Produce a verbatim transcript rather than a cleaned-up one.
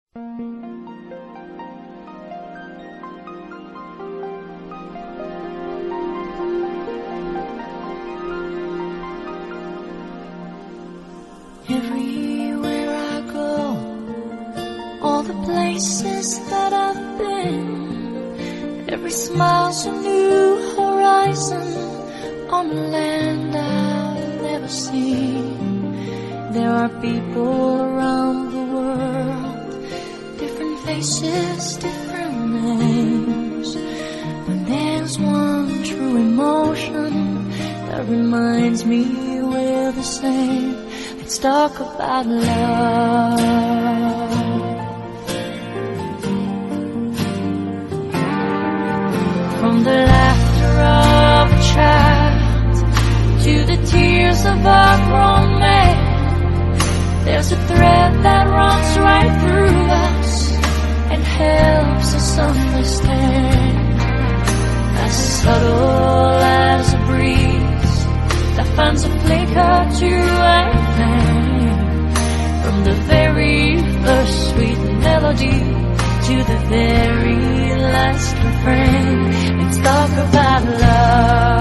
Everywhere I go, all the places that I've been, every smile's a new horizon on a land I've never seen. There are people around the world, different faces, different names, but there's one true emotion that reminds me we're the same. Let's talk about love. From the laughter of a child to the tears of a grown man, there's a thread that runs right through us and helps us understand. As subtle as a breeze that finds a flicker to a flame, from the very first sweet melody to the very last refrain. Let's talk about love.